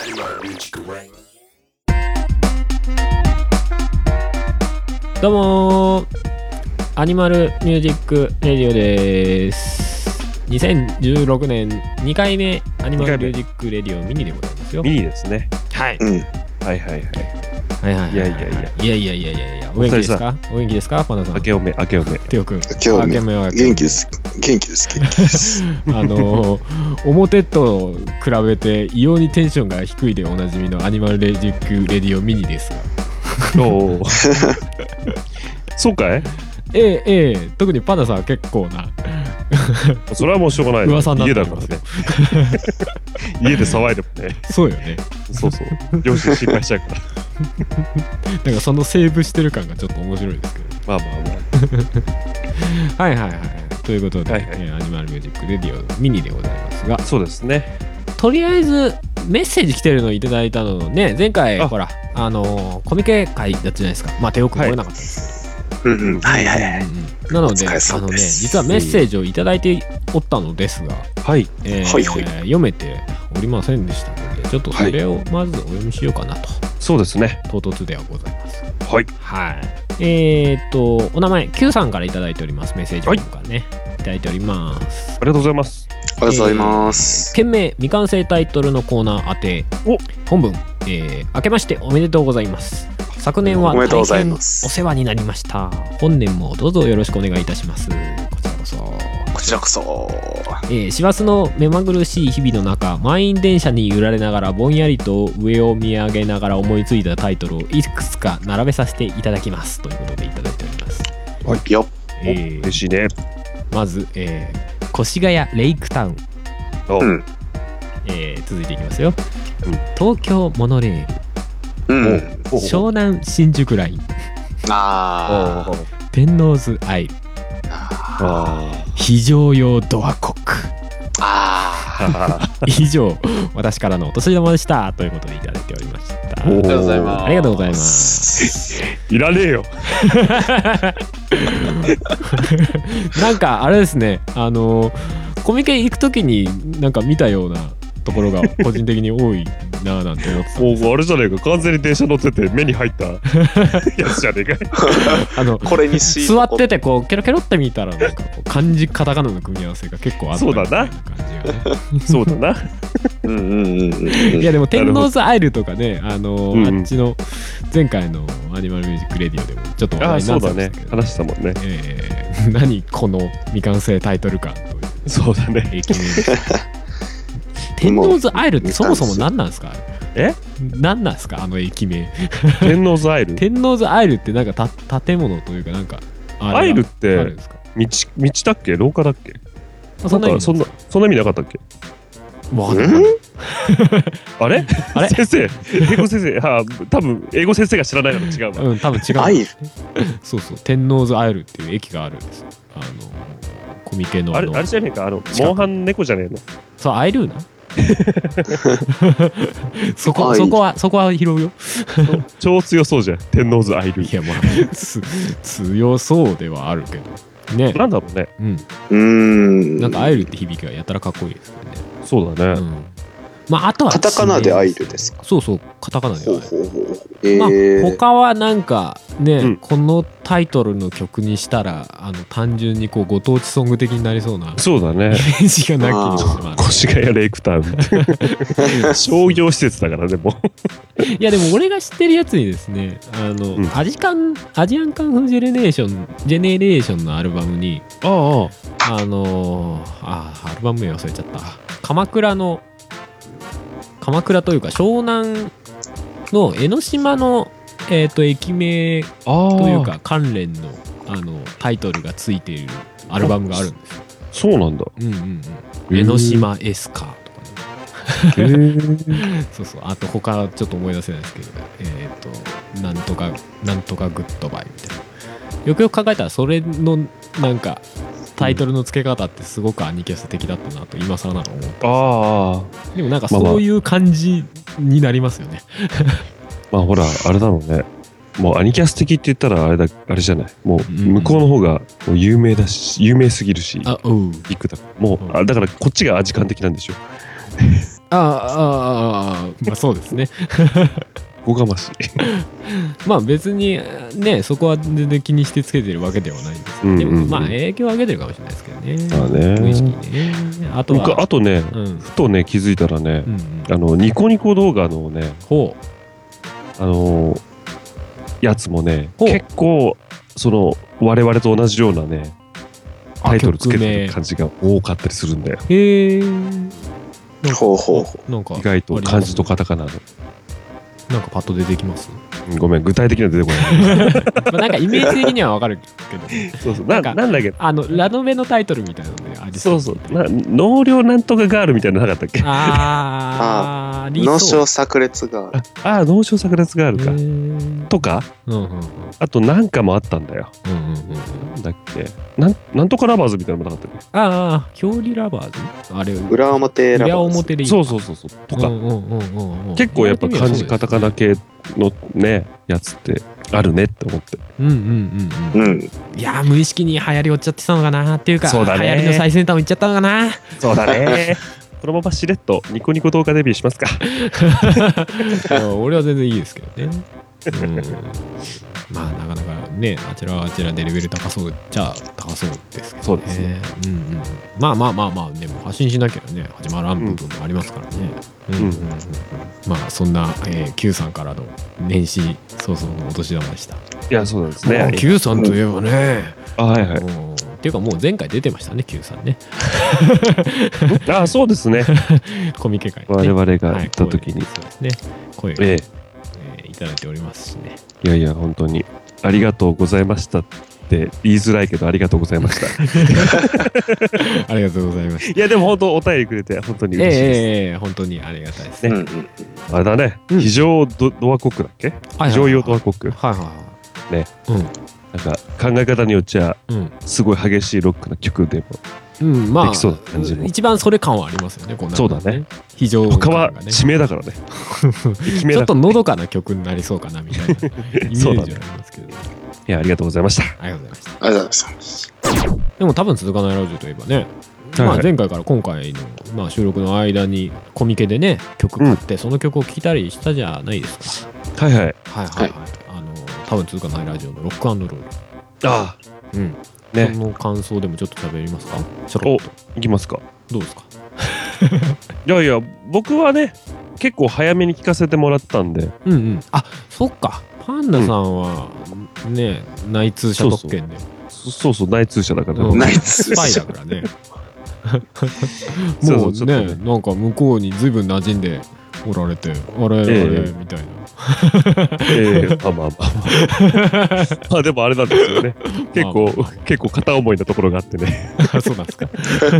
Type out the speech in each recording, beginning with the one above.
どうもアニマルミュージックレディオです。2016年2回目アニマルミュージックレディオミニでございますよ。 ミニですね。 はい、 はいはいはい。いやお元気ですか？お元気ですかパナさん。 明けおめテオくん。 元気です表と比べて異様にテンションが低いでおなじみのアニマルミュージックレディオミニですが。 おそうかい？ 特にパナさんは結構なそれはもうしょうがない。 噂になって家だからね。家で騒いでもね。 そうよね。 そう両親心配しちゃうからなんかそのセーブしてる感がちょっと面白いですけど。 まあはいということで、 はいアニマルミュージックレディオミニでございますが、 そうですね。 とりあえずメッセージ来てるのをいただいたのね、前回ほらコミケ会だったじゃないですか。まあ手よく来れなかったんですけど、 はい。 なのでお疲れ様です実はメッセージをいただいておったのですが、 はい読めておりませんでしたので、ちょっとそれをまずお読みしようかなと。 そうですね。 唐突ではございます。 はい。 お名前 Q さんからいただいております。メッセージからね、いただいております。 ありがとうございます。 ありがとうございます。 件名未完成タイトルのコーナー宛て本文、明けましておめでとうございます。昨年は大変お世話になりました。本年もどうぞよろしくお願いいたします。こちらこそ。師走の目まぐるしい日々の中、満員電車に揺られながらぼんやりと上を見上げながら思いついたタイトルをいくつか並べさせていただきますということでいただいております。 はいよ。 嬉しいね。 まず、越谷レイクタウン、続いていきますよ。東京モノレール、湘南新宿ライン、天王洲アイル、非常用ドアコック。以上私からのお年玉でしたということでいただいておりました。 ありがとうございます。 ありがとうございます。 いらねえよ。 なんかあれですね、コミケ行くときになんか見たようなところが個人的に多いなぁなんて思ってたんです。 あれじゃねえか、完全に電車乗ってて目に入ったやつじゃねえか。 これに座っててこうケロケロって見たらなんかこう漢字カタカナの組み合わせが結構あったみたいな感じがね。 そうだな。 いやでも天王洲アイルとかね、あっちの前回のアニマルミュージックレディオでもちょっと話題になってましたけど、 話したもんね。 何この未完成タイトル感という。 そうだね。 天王洲アイルってそもそも何なんですか？何なんですかあの駅名。 天王洲アイル。 天王洲アイルってなんか建物というかなんかアイルって道だっけ廊下だっけ？そんな意味なかったっけ？あれ先生、英語先生、多分英語先生が知らないのと違うわ。 多分違う。 アイル。 そう天王洲アイルっていう駅があるんです。コミケのあれじゃねえか、モンハン猫じゃねえの？そうアイルーな。そこは拾うよ。 超強そうじゃん、天王洲アイル。 いやまあ強そうではあるけどね。 なんだろうね。 なんかアイルって響きがやたらかっこいいですよね。 そうだね。 まああとはカタカナでアイルですか？ そうカタカナでアイル。まあ他はなんかね、このタイトルの曲にしたら単純にこうご当地ソング的になりそうな。 そうだね。 イメージがなきにしまう。 越谷レイクタウン。商業施設だからねもう。 いやでも俺が知ってるやつにですね、アジアンカンフージェネレーションのアルバムにアルバム名忘れちゃった。鎌倉というか湘南の江ノ島の、駅名というか関連のタイトルがついているアルバムがあるんですよ。 そうなんだ。 江ノ島エスカーとかね。そうあと他ちょっと思い出せないですけど、なんとかグッドバイみたいな。よくよく考えたらそれのなんかタイトルの付け方ってすごくアニキャス的だったなと今更なら思って。でもなんかそういう感じになりますよね。 まあほらあれだろうね。もうアニキャス的って言ったらあれじゃない。もう向こうの方がもう有名だし有名すぎるし。ビッグだ。もうだからこっちがアジカン的なんでしょ。 まあそうですね。 おこがましい。 まあ別にね、そこは全然気にしてつけてるわけではないんですけど、でもまあ影響を上げてるかもしれないですけどね。 まあね。 無意識にね。あとはあとね、ふとね気づいたらね、ニコニコ動画のね、やつもね、結構その我々と同じようなねタイトルつけてる感じが多かったりするんだよ。 へえ。 ほうほう。 なんか意外と漢字とカタカナの。 なんかパッと出てきます？ ごめん、具体的には出てこない。 まあなんかイメージ的にはわかるけど、 そうそう、なんだっけ、 ラノベのタイトルみたいなのでありそうそう、納涼なんとかガールみたいなのなかったっけ？ 農商炸裂ガール。 農商炸裂ガールか。とか、あとなんかもあったんだよ。だっけ、なんとかラバーズみたいなのもなかったっけ？ 表裏ラバーズ？あれ、 裏表ラバーズ。 裏表でいい。 そう。とか、結構やっぱ漢字カタカナ系のねやつってあるねって思って。いや無意識に流行り追っちゃってたのかなっていうか、 そうだね、 流行りの最先端をいっちゃったのかな。 そうだね。このまましれっとニコニコ動画デビューしますか。 俺は全然いいですけどね。まあなかなかね、あちらはあちらでレベル高そうじゃ高そうですけどね。 そうですね。 まあでも発信しなきゃね始まらん部分もありますからね。まあそんな、Q さんからの年始早々のお年玉でした。いや、そうなんですね。 Q さんといえばね、 はいはい。 っていうかもう前回出てましたね、Q さんね。 そうですね。 コミケ会、 我々が行った時に、 そうですね、声を、いただいておりますしね。 いや本当にありがとうございましたって言いづらいけど、ありがとうございました。 ありがとうございました。 いやでも本当お便りくれて本当に嬉しいです。 本当にありがたいですね。 あれだね、非常ドアコックだっけ？非常用ドアコック。ね。なんか考え方によっちゃすごい激しいロックな曲でもできそうな感じも。 一番それ感はありますよね。 そうだね。 非常他は地名だからね。 ちょっとのどかな曲になりそうかなみたいなイメージはありますけど。 いや、ありがとうございました。 ありがとうございました。 ありがとうございます。 でも多分続かないラジオといえばね、前回から今回の収録の間にコミケでね曲買ってその曲を聴いたりしたじゃないですか。はい多分続かないラジオのロック&ロール。その感想でもちょっと喋りますか？ いきますか。 どうですか？ いや僕はね結構早めに聞かせてもらったんで。 あ、そっか。パンダさんはね内通者特権で。 そう内通者だから。 内通者。 スパイだからね。もうね、なんか向こうに随分馴染んでおられて、あれみたいな。 まあでもあれなんですよね。結構片思いなところがあってね。 そうなんですか。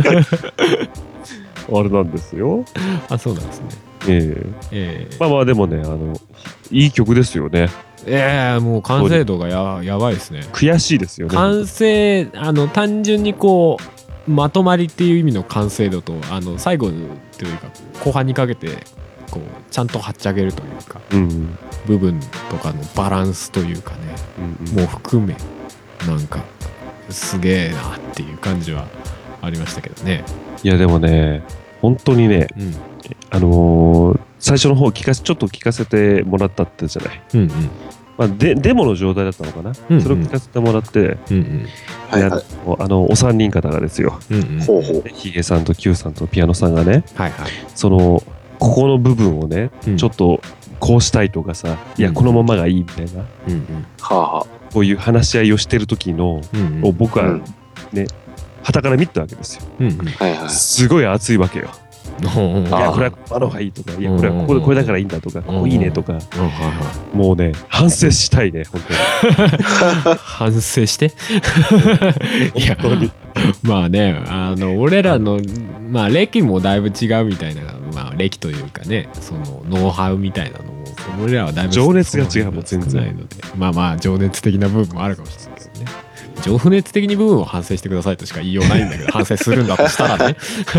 あれなんですよ。 そうなんですね。 まあでもね、いい曲ですよね。 もう完成度がやばいですね。 悔しいですよね。 完成、単純にこうまとまりっていう意味の完成度と最後というか後半にかけてこうちゃんとはっちゃげるというか、部分とかのバランスというかね、もう含めなんかすげえなっていう感じはありましたけどね。 いやでもね本当にね、最初の方ちょっと聞かせてもらったってじゃない。デモの状態だったのかな。それを聞かせてもらって、お三人方がですよ。ヒゲさんと Q さんとピアノさんがね、ここの部分をね、ちょっとこうしたいとかさ、いやこのままがいいみたいな、こういう話し合いをしてる時のを僕はね傍から見たわけですよ。すごい熱いわけよ。いやこれはあの方がいいとか、いやこれはこれだからいいんだとか、ここいいねとか、もうね反省したいね本当に。 反省して。いやまあね俺らの歴もだいぶ違うみたいな、歴というかねそのノウハウみたいなのも俺らはだいぶ情熱が違うもん全然ないので、情熱的な部分もあるかもしれないけどね。情熱的に部分を反省してくださいとしか言いようないんだけど、反省するんだとしたらね。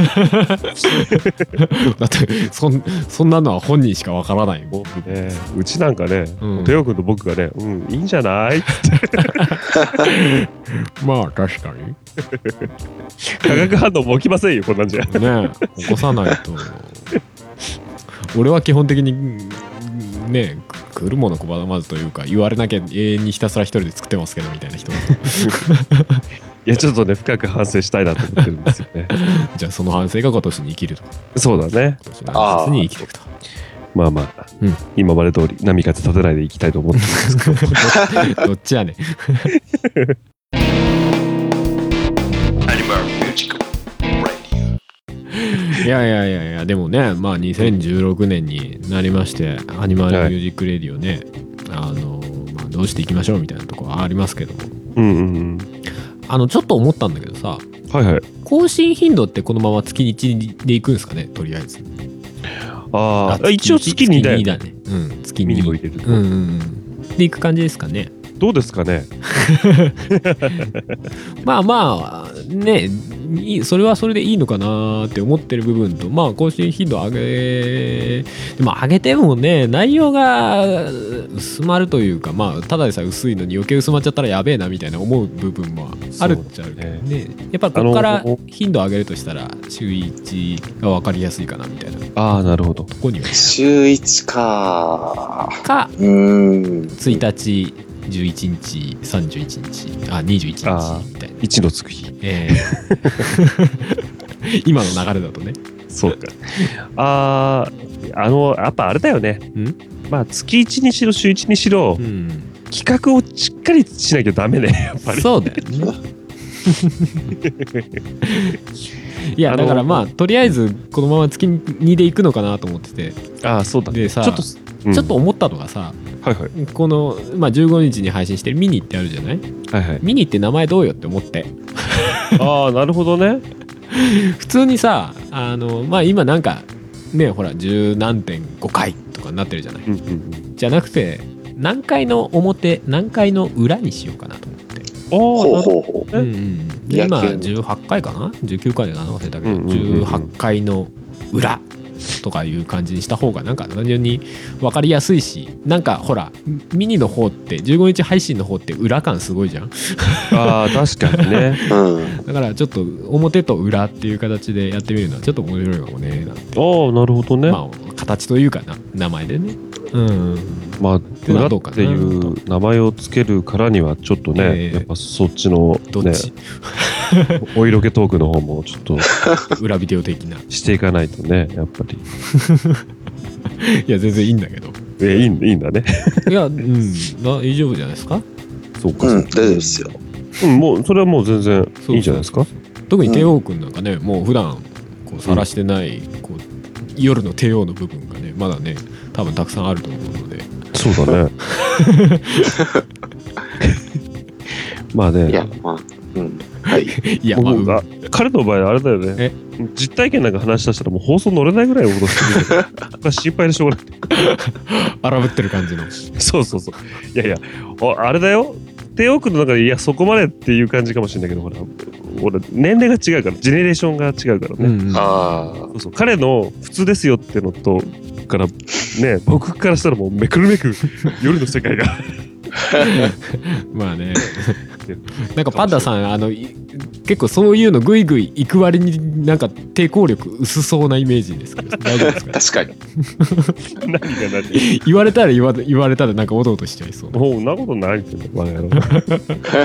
だってそんなのは本人しかわからないもん、 うちなんかね、テオ君と僕がね、いいんじゃないって。 まあ確かに。 化学反応も起きませんよこんなんじゃ。 ね起こさないと。 俺は基本的にね来るもの拒まずというか言われなきゃ永遠にひたすら一人で作ってますけどみたいな人いやちょっとね深く反省したいなと思ってるんですよねじゃあその反省が今年に生きると。 そうだね。 今年の夏に生きていくと。 まあまあ、今まで通り波風立てないでいきたいと思ってますけどどっちやねんいやでもねまあ2016年になりましてアニマルミュージックレディオね、まあ、どうしていきましょうみたいなところはありますけども、ちょっと思ったんだけどさ、 はいはい、 更新頻度ってこのまま月1でいくんですかね、とりあえず。 一応月2だよね。 月2 を入れるとでいく感じですかね。 どうですかねまあね、それはそれでいいのかなって思ってる部分と、まあ更新頻度でも上げてもね内容が薄まるというか、まあただでさえ薄いのに余計薄まっちゃったらやべえなみたいな思う部分もあるっちゃうね。やっぱここから頻度上げるとしたら週1が分かりやすいかなみたいな。 なるほど。 ここには週1か 1日11日31日21日みたいな 1のつく日、 今の流れだとね。 そうか。やっぱあれだよね。まあ月1にしろ週1にしろ、企画をしっかりしなきゃダメねやっぱり。 そうだよねいやだからまあとりあえずこのまま月2でいくのかなと思ってて。 そうだね。 でさちょっと思ったのがさ、この、15日に配信してるミニってあるじゃない、ミニって名前どうよって思ってなるほどね普通にさ今なんかねほら十何点5回とかになってるじゃない、じゃなくて何回の表何回の裏にしようかなと思って。今18回かな19回かな忘れたけど、18回の裏とかいう感じにした方がなんか単純に分かりやすいし、なんかほらミニの方って15日配信の方って裏感すごいじゃん確かにねだからちょっと表と裏っていう形でやってみるのはちょっと面白いかもねなんて。 なるほどね。 形というかな名前でね。 裏っていう名前をつけるからにはちょっとね、やっぱそっちのどっちお色気トークの方もちょっと裏ビデオ的なしていかないとねやっぱりいや全然いいんだけど。 いいんだねいや大丈夫じゃないですか。 そうか大丈夫ですよ。 もうそれはもう全然いいんじゃないですか。 特に帝王くんなんかね、もう普段こう晒してないこう夜の帝王の部分がねまだね多分たくさんあると思うので。 そうだねまあね。 いやいや彼の場合あれだよね。実体験なんか話し出したらもう放送乗れないぐらいのことしてるから心配でしょうがない荒ぶってる感じの。 そういやあれだよ。帝王君の中でいやそこまでっていう感じかもしれないけど、ほら俺年齢が違うからジェネレーションが違うからね。そう彼の普通ですよってのとからね僕からしたらもうめくるめく夜の世界がまあねなんかパンダさん結構そういうのグイグイ行く割になんか抵抗力薄そうなイメージですけど大丈夫ですか。 確かに何が何言われたらなんかおどおどしちゃいそう。 そんなことないって言うんだよバカ野郎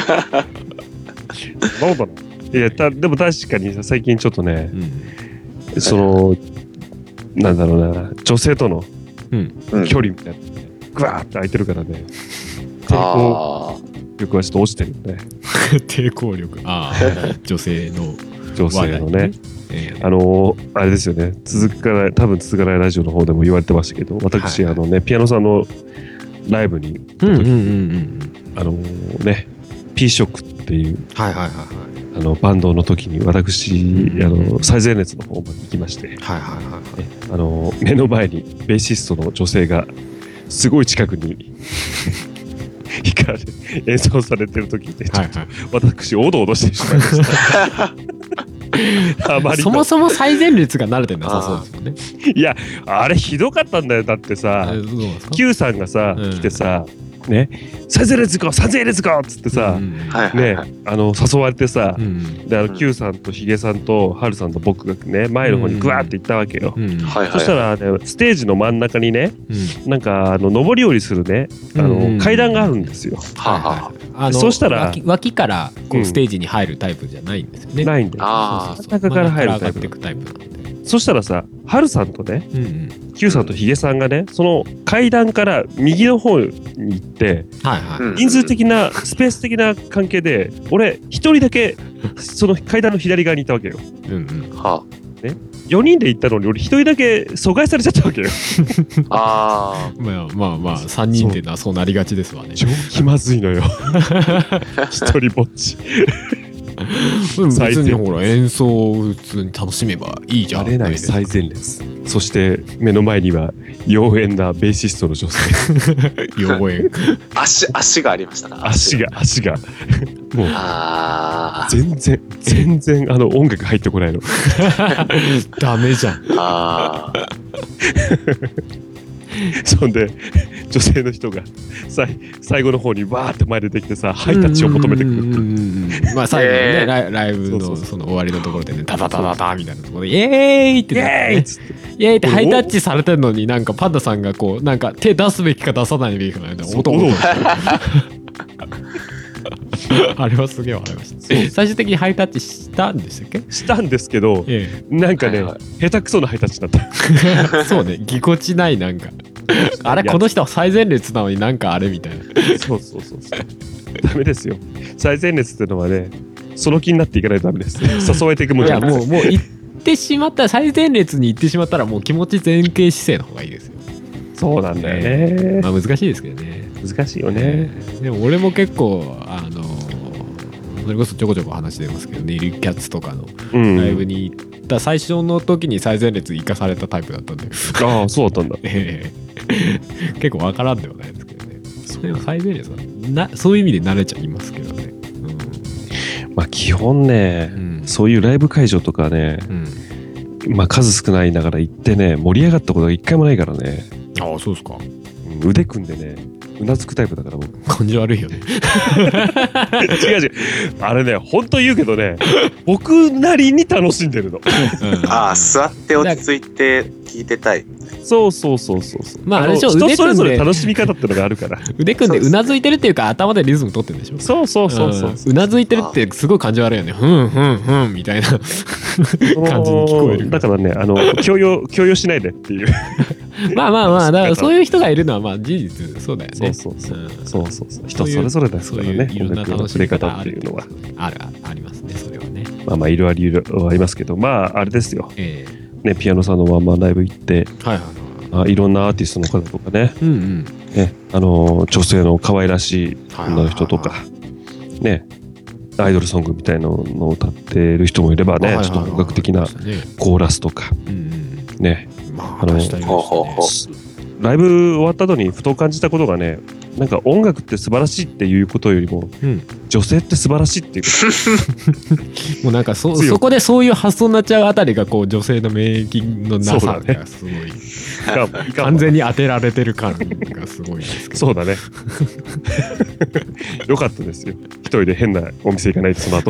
そんなことない。いやでも確かに最近ちょっとね、そのなんだろうな女性との距離みたいなグワーって空いてるからね抵抗力はちょっと落ちてるよね抵抗力女性のねあれですよね多分続かないラジオの方でも言われてましたけど私ピアノさんのライブにP ショックっていうバンドの時に私最前列の方まで行きまして目の前にベーシストの女性がすごい近くに演奏されてる時にちょっと私おどおどしてしまいましたそもそも最前列が慣れてなさそうですよね。 いやあれひどかったんだよ。だってさ Q さんがさ来てさね、最前列行こう最前列行こうっつってさ、ね、誘われてさ、でQ さんとヒゲさんとハルさんと僕がね前の方にグワーって行ったわけよ。そしたら、ね、ステージの真ん中にね、なんか上り下りするね階段があるんですよ。そうしたら脇からこうステージに入るタイプじゃないんですよね。 ないんだよ。真ん中から入るタイプなんで。そしたらさ、ハルさんとね、Q さんとヒゲさんがね、その階段から右の方に行って、人数的なスペース的な関係で俺一人だけその階段の左側にいたわけよ。ね、4人で行ったのに俺一人だけ阻害されちゃったわけよ。 まあ3人っていうのはそうなりがちですわね。 超気まずいのよ。一人ぼっち。 別にほら演奏を普通に楽しめばいいじゃん。 慣れない最前列。そして目の前には妖艶なベーシストの女性。 妖艶。 足がありましたか。 足がもう全然音楽入ってこないの。 ダメじゃん。 そんで女性の人が最後の方にわーって前でできてさ、ハイタッチを求めてくる。 まあ最後のねライブのその終わりのところでね、ダダダダダみたいなところでイエーイってイエーイってハイタッチされてるのに、なんかパンダさんがこうなんか手出すべきか出さないべきかみたいな音あれはすげえ笑いました。最終的にハイタッチしたんでしたっけ？ したんですけど、なんかね、下手くそなハイタッチだった。 そうね、ぎこちないなんかあれこの人は最前列なのになんかあれみたいな。 そうダメですよ。最前列ってのはね、その気になっていかないとダメです。誘われていくもんじゃないです。 もう行ってしまったら、最前列に行ってしまったらもう気持ち前傾姿勢の方がいいですよ。 そうなんだよね。 まあ難しいですけどね。 難しいよね。 でも俺も結構それこそちょこちょこ話してますけど、ネイルキャッツとかのライブに行った最初の時に最前列行かされたタイプだったんで。 ああ、そうだったんだ。 結構わからんではないですけどね。でも最前列はそういう意味で慣れちゃいますけどね。 まあ基本ね、そういうライブ会場とかね、まあ数少ないながら行ってね、盛り上がったことが一回もないからね。 ああ、そうですか。 腕組んでね、うなずくタイプだから僕。 感じ悪いよね。 違うあれね、本当言うけどね、僕なりに楽しんでるの。 座って落ち着いて聞いてたい。 そうまああれでしょ、人それぞれ楽しみ方ってのがあるから。 腕組んでうなずいてるっていうか、頭でリズム取ってるんでしょ。 そううなずいてるってすごい感じ悪いよね。ふんみたいな感じに聞こえる。 だからね、強要しないでっていう。 まあだからそういう人がいるのはまあ事実そうだよね。 そう人それぞれですからね。 いろんな楽しみ方っていうのはありますね。それはね。 まあいろいろありますけど、まああれですよ。ね、ピアノさんのワンマンライブ行って、いろんなアーティストの方とかね、女性の可愛らしい女の人とか、ね、アイドルソングみたいなのを歌ってる人もいればね、ちょっと本格的なコーラスとか、ね、ライブ終わった後にふと感じたことがね、なんか音楽って素晴らしいっていうことよりも、女性って素晴らしいっていうこともうなんかそこでそういう発想になっちゃうあたりがこう女性の免疫のなさがすごい、完全に当てられてる感がすごいですけど。 そうだね。よかったですよ、一人で変なお店行かないでその後。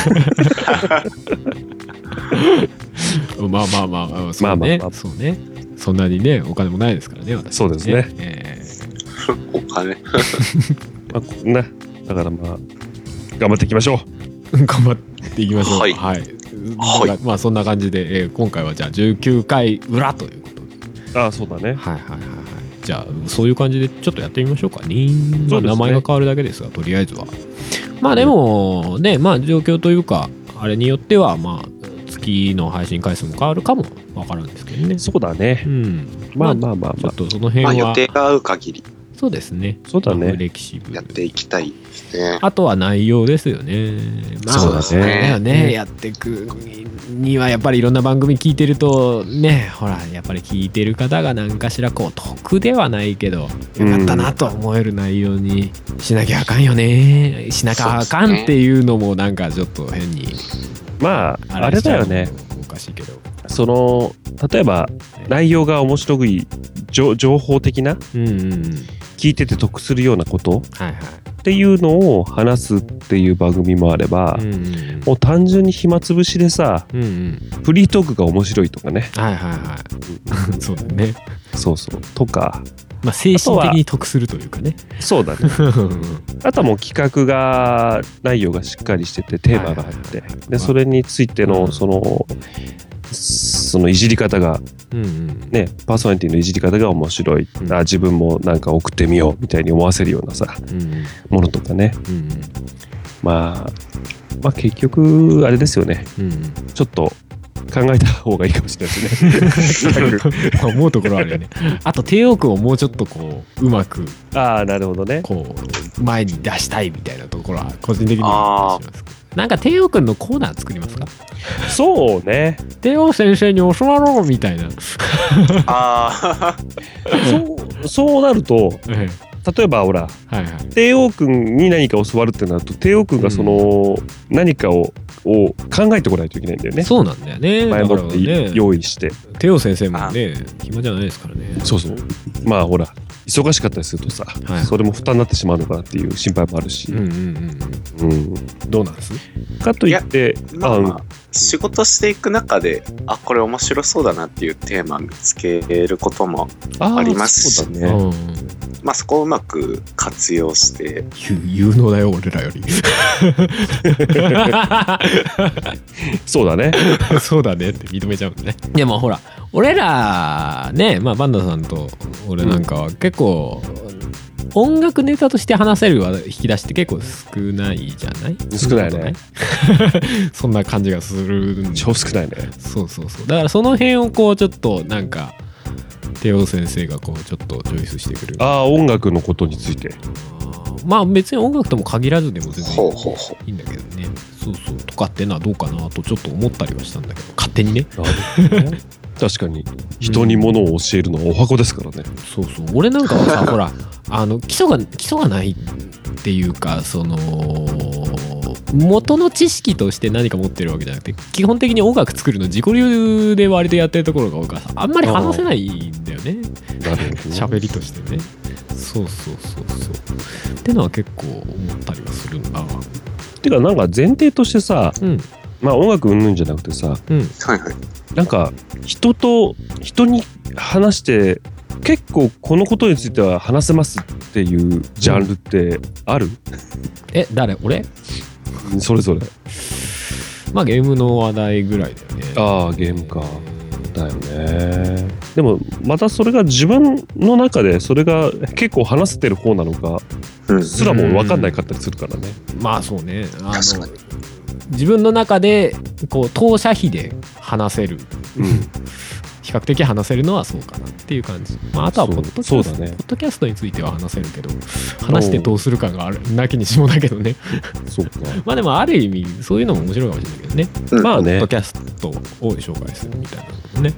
まあそうね、そんなにねお金もないですからね、私。 そうですね。 お金。 だからまあ頑張っていきましょう。頑張っていきましょう。はい。まあそんな感じで、今回はじゃあ19回裏ということで。 ああ、そうだね。 じゃあそういう感じでちょっとやってみましょうかね。まあ名前が変わるだけですが、とりあえずは。まあでもね、まあ状況というかあれによってはまあ月の配信回数も変わるかもわからんですけどね。 そうだね。まあちょっとその辺は予定が合う限り。 そうですね。 そうだね。 フレキシブルやっていきたいですね。 あとは内容ですよね。 そうだね。 やっていくにはやっぱりいろんな番組聞いてるとね、ほらやっぱり聞いてる方が何かしらこう得ではないけどよかったなと思える内容にしなきゃあかんよね。しなきゃあかんっていうのもなんかちょっと変に。 まああれだよね。 おかしいけど。 例えば内容が面白い情報的な、 聞いてて得するようなこと、っていうのを話すっていう番組もあれば、もう単純に暇つぶしでさ、フリートークが面白いとかね。 そうだね。 そうとか。 まあ精神的に得するというかね。 そうだね。あとはもう企画が内容がしっかりしててテーマがあって、でそれについてのそのいじり方が、ね、パーソナリティのいじり方が面白い、自分もなんか送ってみようみたいに思わせるようなさ、ものとかね、まあ結局あれですよね、ちょっと考えた方がいいかもしれないですね。 思うところあるよね。あと帝王君をもうちょっとこううまく、 なるほどね、 こう前に出したいみたいなところは個人的にはしますけど。なんか帝王君のコーナー作りますか？ そうね。 帝王先生に教わろうみたいな。 そうなると、例えばほら、帝王君に何か教わるってなると、帝王君がその何かを考えてこないといけないんだよね。 そうなんだよね。 前もって用意して。 帝王先生もね、暇じゃないですからね。 そう。まあほら、忙しかったりするとさ、それも負担になってしまうのかなっていう心配もあるし。 どうなんですかといって、 仕事していく中で、これ面白そうだなっていうテーマを見つけることもありますし、まあそこをうまく活用して有能だよ俺らより。 そうだね。 そうだねって認めちゃうんね。でもほら俺らね、まあバンダさんと俺なんかは結構音楽ネタとして話せる引き出しって結構少ないじゃない？ 少ないね。 そんな感じがする。 超少ないね。 そうだからその辺をこうちょっとなんか帝王先生がこうちょっとチョイスしてくる。 音楽のことについて。 まあ別に音楽とも限らずでも全然いいんだけどね。そうとかってのはどうかなとちょっと思ったりはしたんだけど、勝手にね。 確かに人に物を教えるのはお箱ですからね。 そう俺なんかはさほら基礎がないっていうか、その元の知識として何か持ってるわけじゃなくて、基本的に音楽作るの自己流で割とやってるところが多いからさ、あんまり話せないんだよね。喋りとしてね。そうってのは結構思ったりはするんだ。 てかなんか前提としてさ、まあ音楽云々じゃなくてさ、なんか人に話して結構このことについては話せますっていうジャンルってある？ 誰？俺？ それぞれ。 まあゲームの話題ぐらいだよね。 ゲームか。だよね。でもまたそれが自分の中でそれが結構話せてる方なのかすらも分かんないかったりするからね。 まあそうね。自分の中でこう投射費で話せる、比較的話せるのはそうかなっていう感じ。あとはポッドキャストについては話せるけど、話してどうするかがなきにしもだけどね。 そうか。 まあでもある意味そういうのも面白いかもしれないけどね。 まあね。 ポッドキャストを紹介するみたいなのね。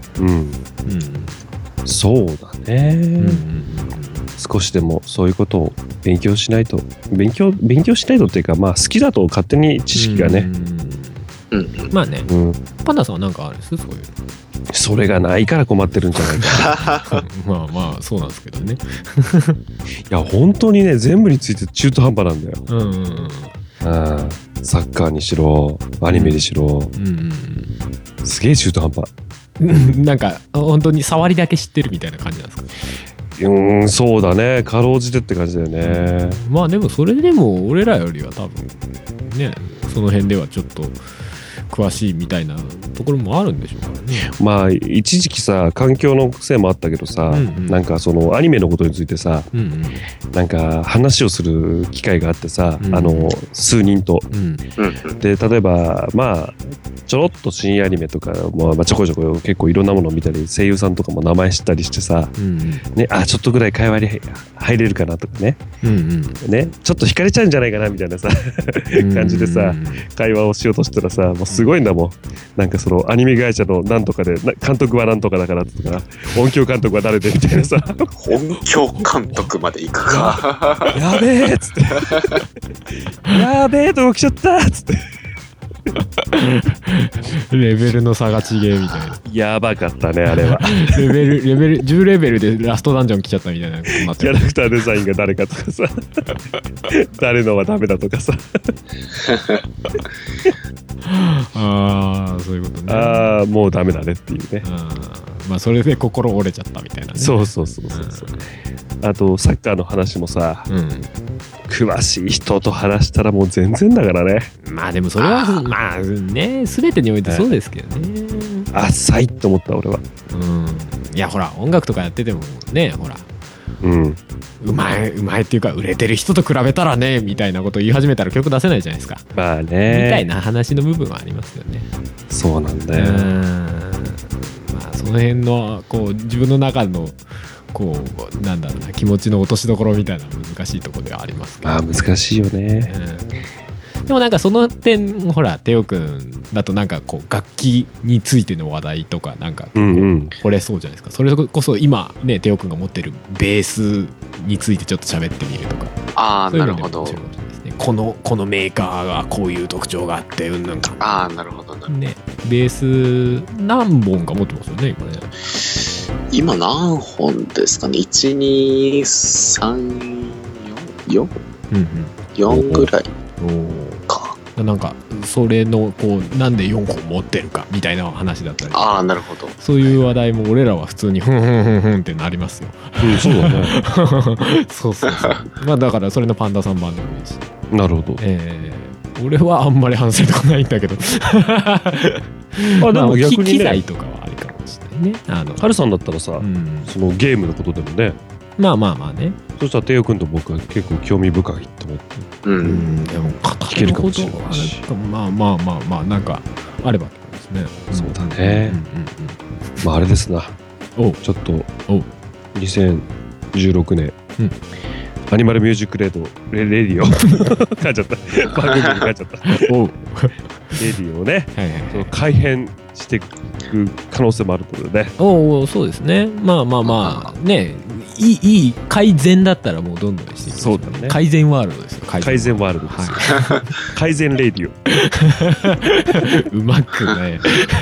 そうだね。少しでもそういうことを勉強しないとっていうか、まあ好きだと勝手に知識がね。 まあね。パンダさんは何かあるんです？そういうの。 それがないから困ってるんじゃないか。 まあそうなんですけどね。 いや本当にね、全部について中途半端なんだよ。サッカーにしろアニメにしろ、すげえ中途半端。 なんか本当に触りだけ知ってるみたいな感じなんですか？ そうだね、かろうじてって感じだよね。 まあでもそれでも俺らよりは多分ね、その辺ではちょっと詳しいみたいなところもあるんでしょうからね。 まあ一時期さ、環境のせいもあったけどさ、なんかそのアニメのことについてさ、なんか話をする機会があってさ、数人と、で例えばまあちょろっと深夜アニメとかもちょこちょこ結構いろんなものを見たり、声優さんとかも名前知ったりしてさ、ね、ちょっとぐらい会話に入れるかなとかね、ね、ちょっと惹かれちゃうんじゃないかなみたいなさ感じでさ、会話をしようとしたらさ、もうすごいんだもん。なんかそのアニメ会社のなんとかで監督はなんとかだからとか、音響監督は誰でみたいなさ、 音響監督まで行くか。 やべえっつってやべえとこ来ちゃったっつってレベルの差が違えみたいな。 やばかったねあれは。 レベル10レベルでラストダンジョン来ちゃったみたいなことになってキャラクターデザインが誰かとかさ誰のはダメだとかさああそういうことね。 ああもうダメだねっていうね。 まあそれで心折れちゃったみたいなね。 そうそう。あとサッカーの話もさ、詳しい人と話したらもう全然だからね。 まあでもそれはまあね全てにおいてそうですけどね。 浅いって思った俺は。 いやほら音楽とかやっててもねほら。うまいっていうか売れてる人と比べたらねみたいなことを言い始めたら曲出せないじゃないですか。 まあね。 みたいな話の部分はありますよね。 そうなんだよ。 まあその辺のこう自分の中のこうなんだろうな気持ちの落としどころみたいな難しいところではありますけど、 ね。難しいよね。 でもなんかその点ほらテオくんだとなんかこう楽器についての話題とかなんか惚れそうじゃないですか。それこそ今ねテオくんが持ってるベースについてちょっと喋ってみるとか。 ああなるほど。 このメーカーがこういう特徴があってなんか。 ああなるほどね。ベース何本か持ってますよね今ね。 今何本ですかね。1、2、3、4、4ぐらいか。 なんかそれのこうなんで4本持ってるかみたいな話だったり。 ああなるほど。 そういう話題も俺らは普通にふんってなりますよ。 そうだね。 そう。まあだからそれのパンダさん版でもいいし。 なるほど。 俺はあんまり反省とかないんだけど。 でも逆にね。 機材とかはありかもしれないね。 ハルさんだったらさ、そのゲームのことでもね。 まあね。 そしたらテオ君と僕は結構興味深いと思って。 でも聞けるかもしれないし。まあなんかあればですね。 そうだね。まああれですな。ちょっと2016年。アニマルミュージックレディオ書いちゃった番組に書いちゃったレディオをね、その改編していく可能性もあるのでね。 そうですね。まあねいい改善だったらもうどんどんしていく。 そうだね。 改善ワールドですよ。 改善ワールドですよ。改善レディオうまくね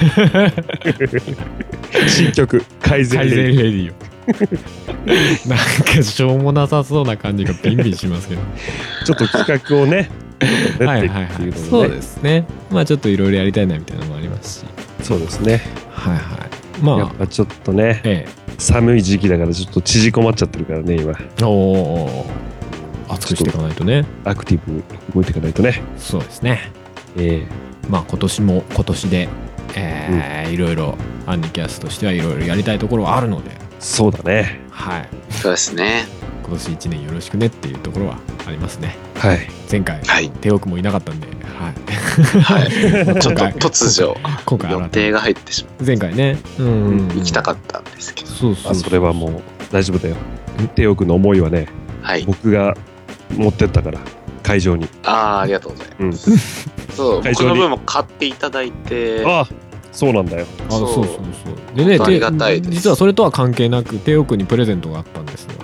新曲改善レディオなんかしょうもなさそうな感じがビンビンしますけどちょっと企画をねそうですね。まあちょっといろいろやりたいなみたいなのもありますし。 そうですね。 まあやっぱちょっとね、寒い時期だからちょっと縮こまっちゃってるからね今。 熱くしていかないとね。 アクティブに動いていかないとね。 そうですね。まあ今年も今年でいろいろアンニキャスとしてはいろいろやりたいところはあるので。 そうだね。 そうですね。 今年1年よろしくねっていうところはありますね。前回テオ君もいなかったんで、 ちょっと突如今回予定が入ってしまう。 前回ね、 行きたかったんですけど。 それはもう大丈夫だよ。テオ君の思いはね、僕が持ってったから会場に。 ありがとうございます。そう僕の分も買っていただいて。 そうなんだよ。 そうでね、 ありがたいです。 実はそれとは関係なくテオ君にプレゼントがあったんです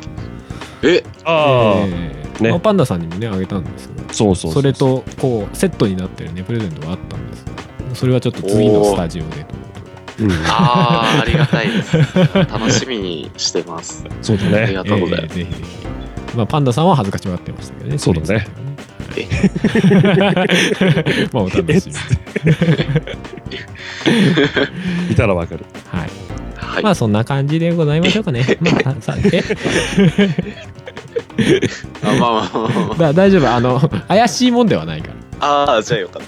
よ。パンダさんにもねあげたんですけど、それとこうセットになってるねプレゼントがあったんですが、それはちょっと次のスタジオでということで。 ありがたいです。楽しみにしてます。 そうだね。 ありがとうございます。 ぜひ。まあパンダさんは恥ずかしがってましたけどね。 そうだね。 まあお楽しみ。 見たらわかる。 まあそんな感じでございましょうかね。大丈夫。怪しいもんではないから。 じゃあよかった。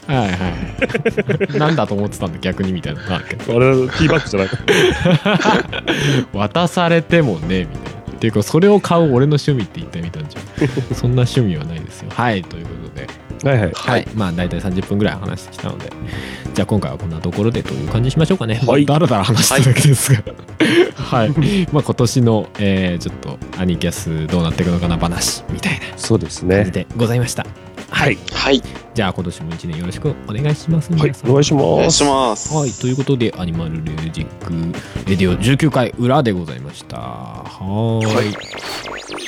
なんだと思ってたんだ逆にみたいなのがあるけど。 あれティーバッグじゃないか。 渡されてもねみたいな。っていうかそれを買う俺の趣味って言ってみたんじゃん。そんな趣味はないですよ。ということで。まあ大体30分ぐらい話してきたので、じゃあ今回はこんなところでという感じにしましょうかね。だらだら話しただけですが、まあ今年のちょっとアニキャスどうなっていくのかな話みたいな感じでございました。じゃあ今年も1年よろしくお願いします。 お願いします。 ということでアニマルミュージックレディオ19回裏でございました。